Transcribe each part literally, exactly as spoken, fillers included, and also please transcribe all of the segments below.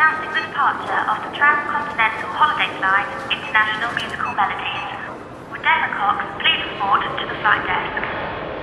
announcing the departure of the Transcontinental Holiday Flight International Musical Melodies. Would Damon Cox please report to the flight desk?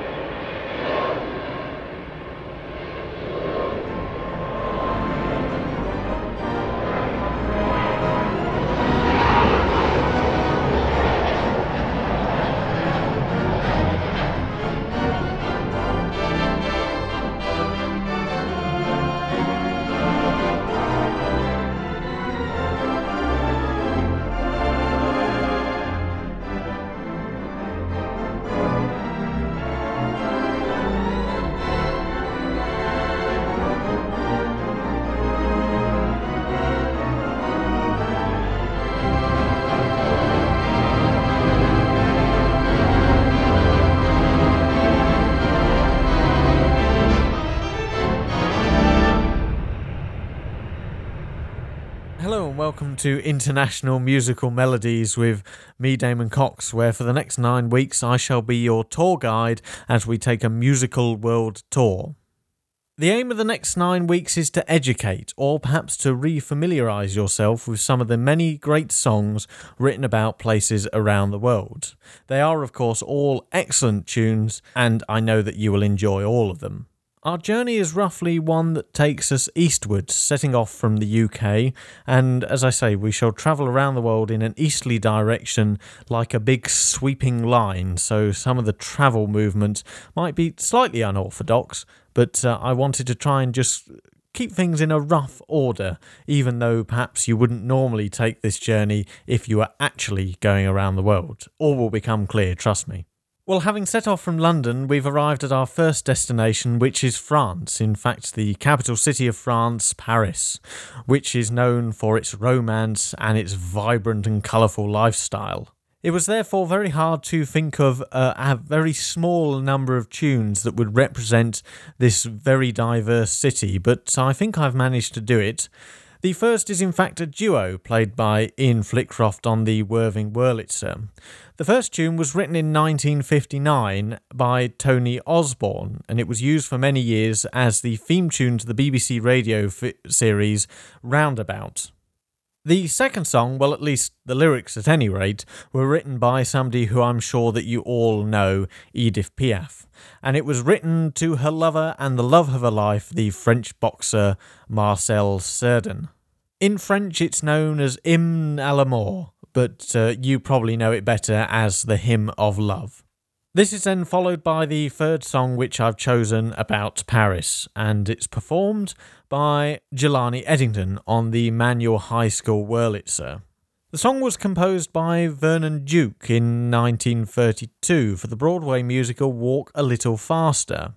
Welcome to International Musical Melodies with me, Damon Cox, where for the next nine weeks I shall be your tour guide as we take a musical world tour. The aim of the next nine weeks is to educate, or perhaps to re-familiarise yourself with some of the many great songs written about places around the world. They are, of course, all excellent tunes, and I know that you will enjoy all of them. Our journey is roughly one that takes us eastwards, setting off from the U K, and as I say, we shall travel around the world in an easterly direction like a big sweeping line, so some of the travel movement might be slightly unorthodox, but uh, I wanted to try and just keep things in a rough order, even though perhaps you wouldn't normally take this journey if you were actually going around the world. All will become clear, trust me. Well, having set off from London, we've arrived at our first destination, which is France. In fact, the capital city of France, Paris, which is known for its romance and its vibrant and colourful lifestyle. It was therefore very hard to think of uh, a very small number of tunes that would represent this very diverse city, but I think I've managed to do it. The first is in fact a duo played by Ian Flitcroft on the Worthing Wurlitzer. The first tune was written in nineteen fifty-nine by Tony Osborne, and it was used for many years as the theme tune to the B B C radio f- series Roundabout. The second song, well at least the lyrics at any rate, were written by somebody who I'm sure that you all know, Edith Piaf, and it was written to her lover and the love of her life, the French boxer Marcel Cerdan. In French it's known as Hymne à l'amour, but uh, you probably know it better as the Hymn of Love. This is then followed by the third song which I've chosen about Paris, and it's performed by Jelani Eddington on the Manual High School Wurlitzer. The song was composed by Vernon Duke in nineteen thirty-two for the Broadway musical Walk a Little Faster.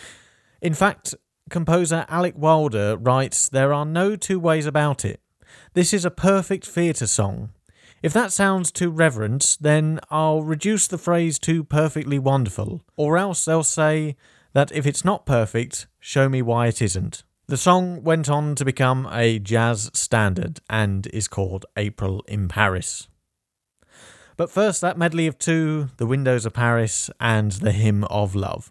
In fact, composer Alec Wilder writes, "There are no two ways about it. This is a perfect theatre song. If that sounds too reverent, then I'll reduce the phrase to perfectly wonderful, or else they'll say that if it's not perfect, show me why it isn't." The song went on to become a jazz standard and is called April in Paris. But first, that medley of two, The Windows of Paris and The Hymn of Love.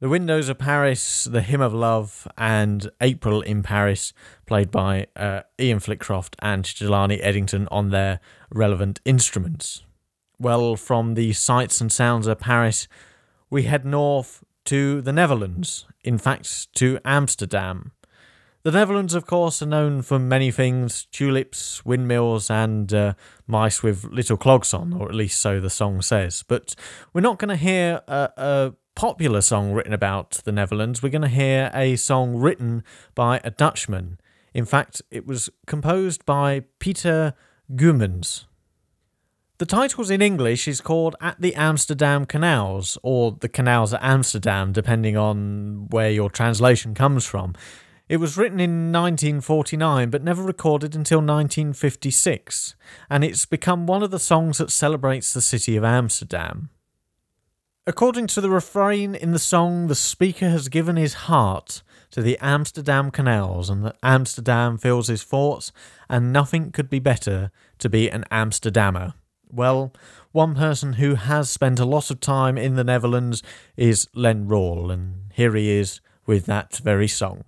The Windows of Paris, The Hymn of Love, and April in Paris, played by uh, Ian Flitcroft and Jelani Eddington on their relevant instruments. Well, from the sights and sounds of Paris, we head north to the Netherlands, in fact, to Amsterdam. The Netherlands, of course, are known for many things: tulips, windmills, and uh, mice with little clogs on, or at least so the song says. But we're not going to hear a, a popular song written about the Netherlands. We're going to hear a song written by a Dutchman. In fact, it was composed by Peter Goemans. The title in English is called At the Amsterdam Canals, or The Canals at Amsterdam, depending on where your translation comes from. It was written in nineteen forty-nine, but never recorded until nineteen fifty-six, and it's become one of the songs that celebrates the city of Amsterdam. According to the refrain in the song, the speaker has given his heart to the Amsterdam canals, and that Amsterdam fills his thoughts, and nothing could be better to be an Amsterdammer. Well, one person who has spent a lot of time in the Netherlands is Len Rawle, and here he is with that very song.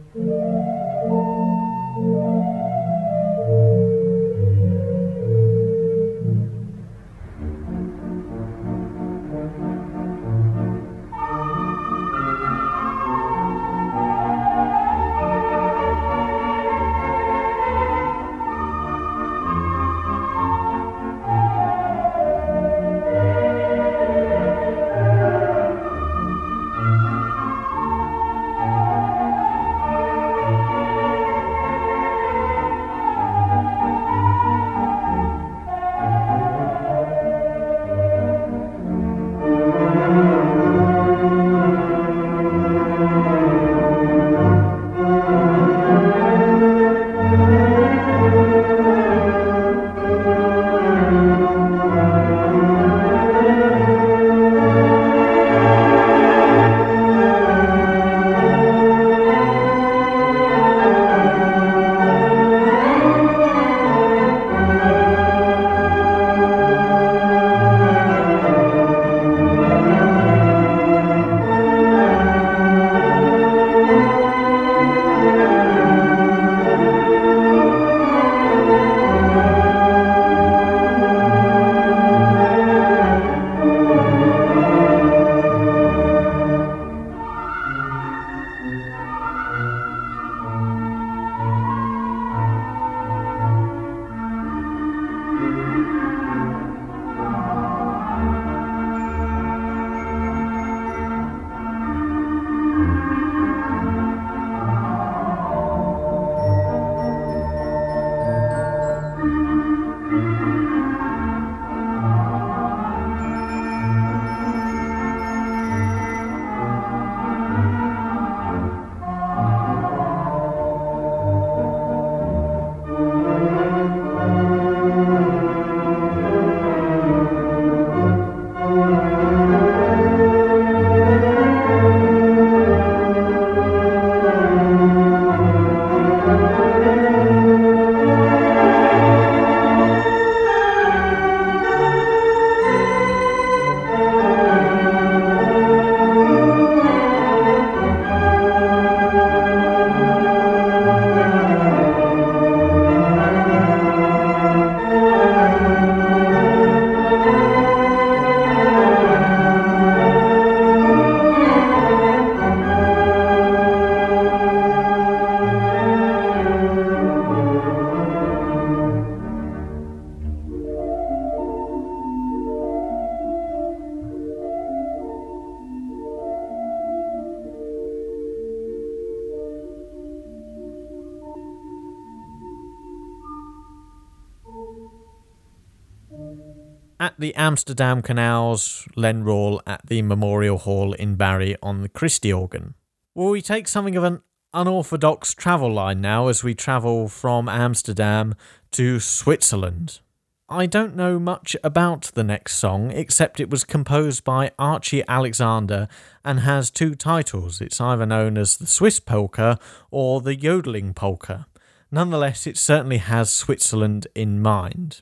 At the Amsterdam Canals, Len Rawle at the Memorial Hall in Barry on the Christie organ. Well, we take something of an unorthodox travel line now as we travel from Amsterdam to Switzerland. I don't know much about the next song, except it was composed by Archie Alexander and has two titles. It's either known as the Swiss Polka or the Yodeling Polka. Nonetheless, it certainly has Switzerland in mind.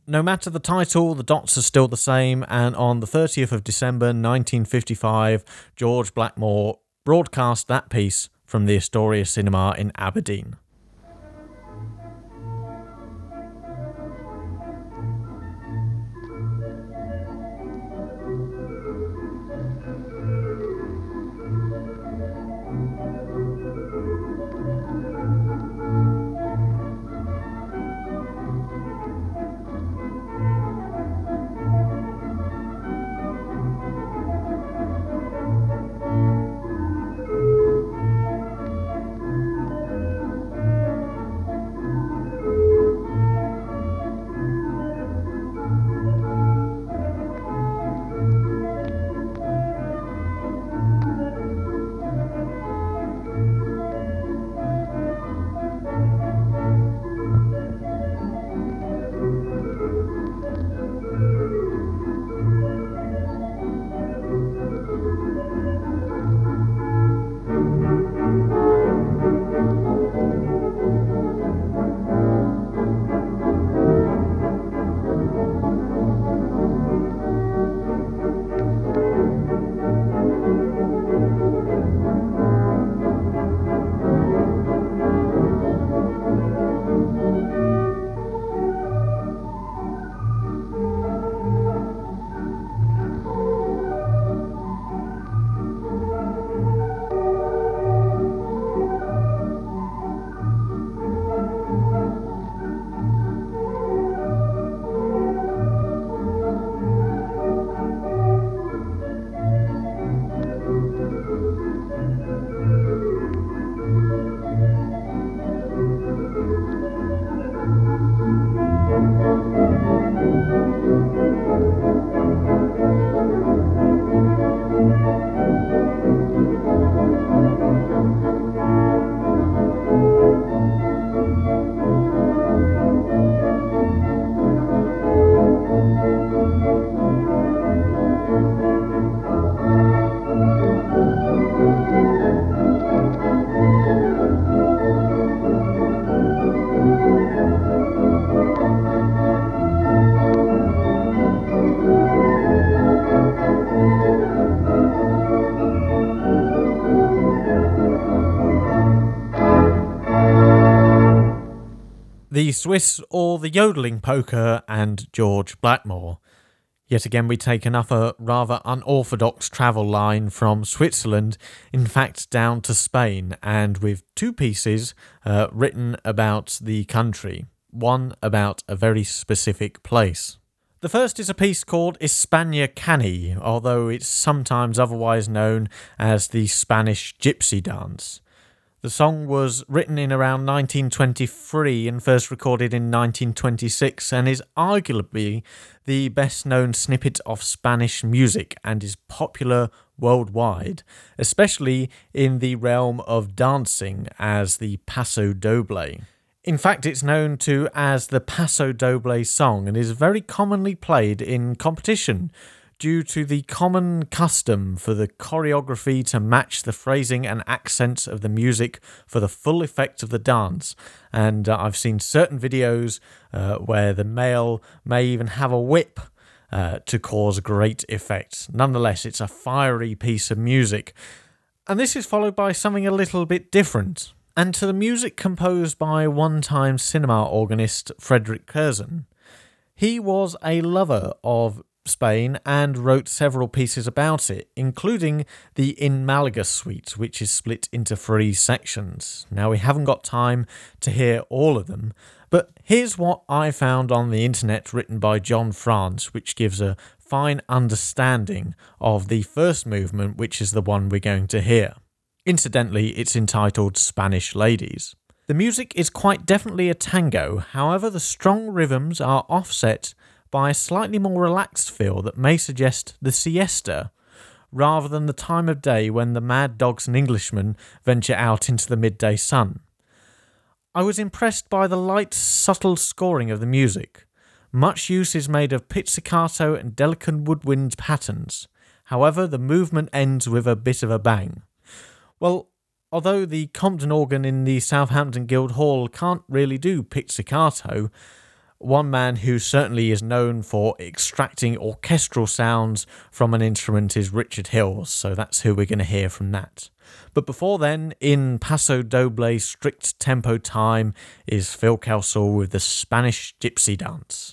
No matter the title, the dots are still the same, and on the thirtieth of December nineteen fifty-five, George Blackmore broadcast that piece from the Astoria Cinema in Aberdeen. The Swiss or the Yodeling Polka and George Blackmore. Yet again we take another rather unorthodox travel line from Switzerland, in fact down to Spain, and with two pieces uh, written about the country, one about a very specific place. The first is a piece called España Cani, although it's sometimes otherwise known as the Spanish Gypsy Dance. The song was written in around nineteen twenty-three and first recorded in nineteen twenty-six, and is arguably the best known snippet of Spanish music and is popular worldwide, especially in the realm of dancing as the Paso Doble. In fact, it's known to as the Paso Doble song and is very commonly played in competition, due to the common custom for the choreography to match the phrasing and accents of the music for the full effect of the dance. And uh, I've seen certain videos uh, where the male may even have a whip uh, to cause great effect. Nonetheless, it's a fiery piece of music. And this is followed by something a little bit different. And to the music composed by one-time cinema organist Frederick Curzon. He was a lover of Spain and wrote several pieces about it, including the In Malaga suite, which is split into three sections. Now, we haven't got time to hear all of them, but here's what I found on the internet written by John France, which gives a fine understanding of the first movement, which is the one we're going to hear. Incidentally, it's entitled Spanish Ladies. The music is quite definitely a tango, however the strong rhythms are offset by a slightly more relaxed feel that may suggest the siesta, rather than the time of day when the mad dogs and Englishmen venture out into the midday sun. I was impressed by the light, subtle scoring of the music. Much use is made of pizzicato and delicate woodwind patterns. However, the movement ends with a bit of a bang. Well, although the Compton organ in the Southampton Guildhall can't really do pizzicato, One man who certainly is known for extracting orchestral sounds from an instrument is Richard Hills, so that's who we're going to hear from that. But before then, in Paso Doble strict tempo time, is Phil Kelsall with the Spanish Gypsy Dance.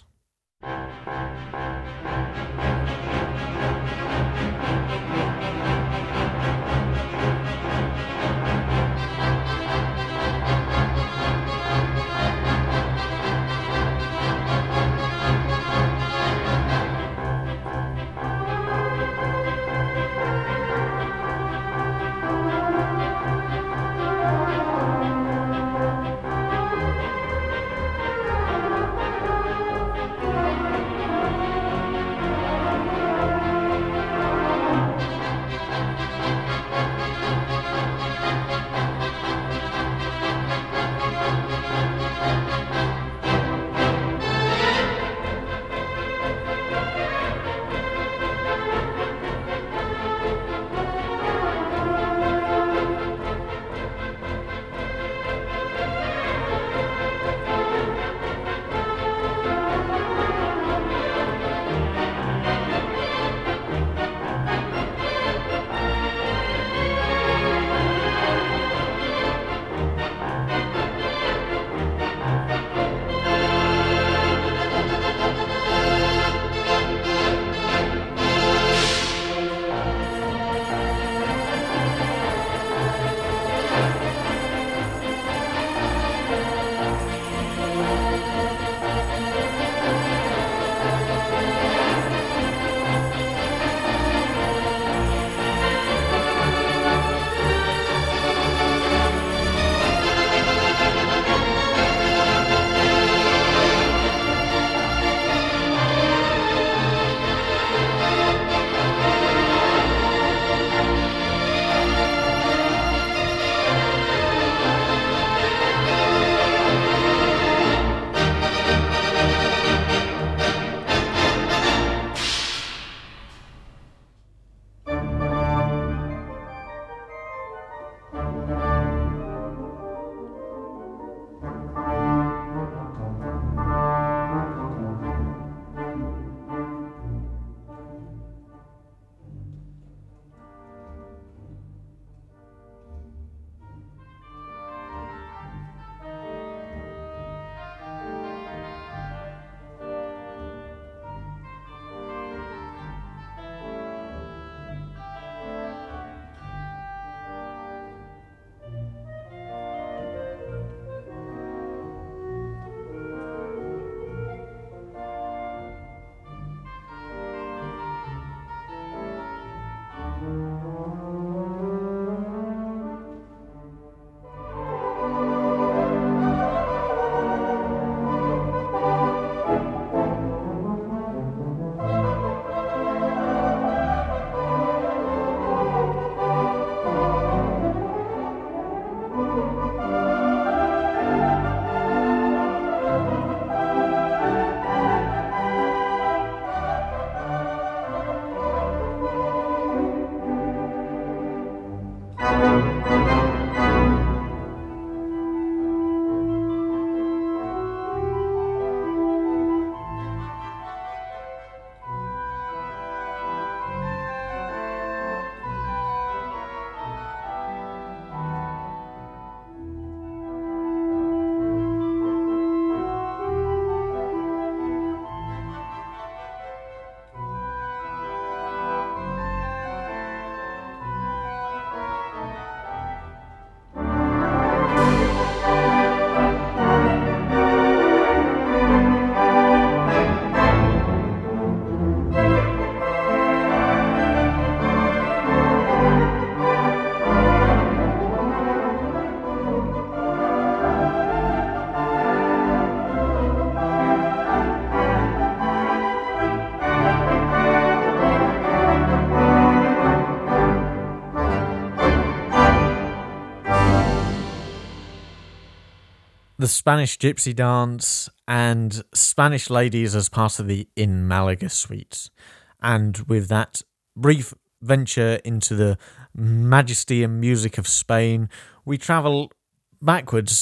the Spanish Gypsy Dance and Spanish Ladies as part of the In Malaga suite. And with that brief venture into the majesty and music of Spain, we travel backwards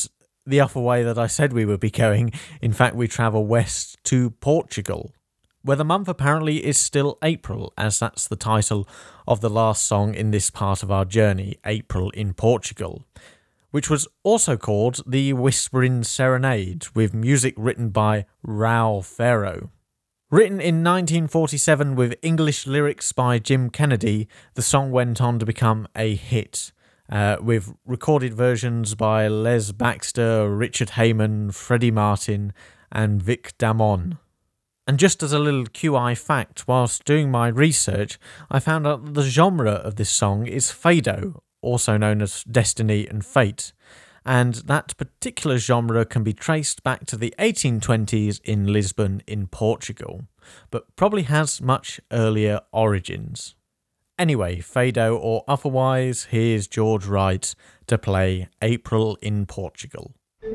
the other way that I said we would be going. In fact, we travel west to Portugal, where the month apparently is still April, as that's the title of the last song in this part of our journey, April in Portugal, which was also called the Whispering Serenade, with music written by Raul Ferro. Written in nineteen forty-seven with English lyrics by Jim Kennedy, the song went on to become a hit, uh, with recorded versions by Les Baxter, Richard Heyman, Freddie Martin, and Vic Damone. And just as a little Q I fact, whilst doing my research, I found out that the genre of this song is fado, also known as Destiny and Fate, and that particular genre can be traced back to the eighteen twenties in Lisbon in Portugal, but probably has much earlier origins. Anyway, fado or otherwise, here's George Wright to play April in Portugal.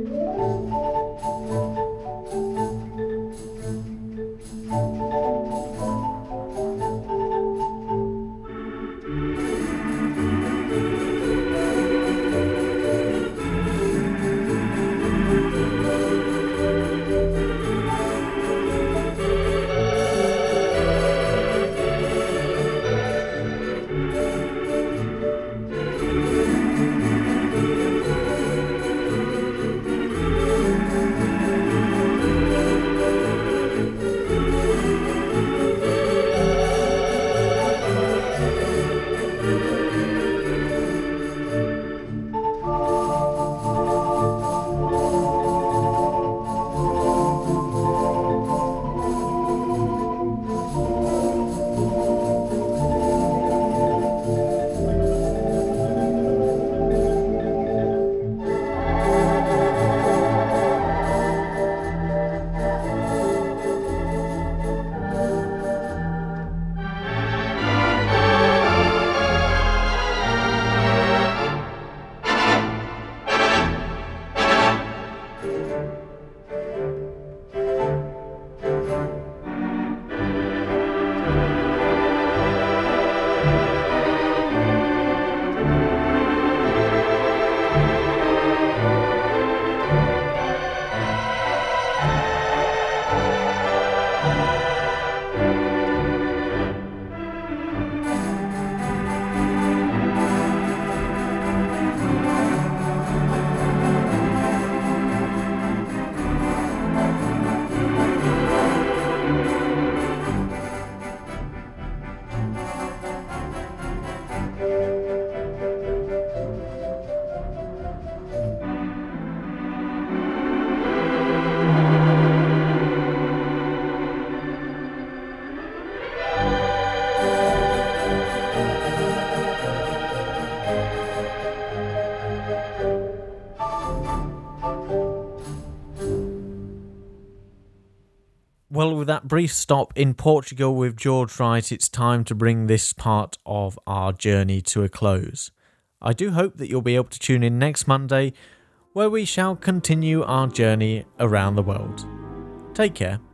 Well, with that brief stop in Portugal with George Wright, it's time to bring this part of our journey to a close. I do hope that you'll be able to tune in next Monday, where we shall continue our journey around the world. Take care.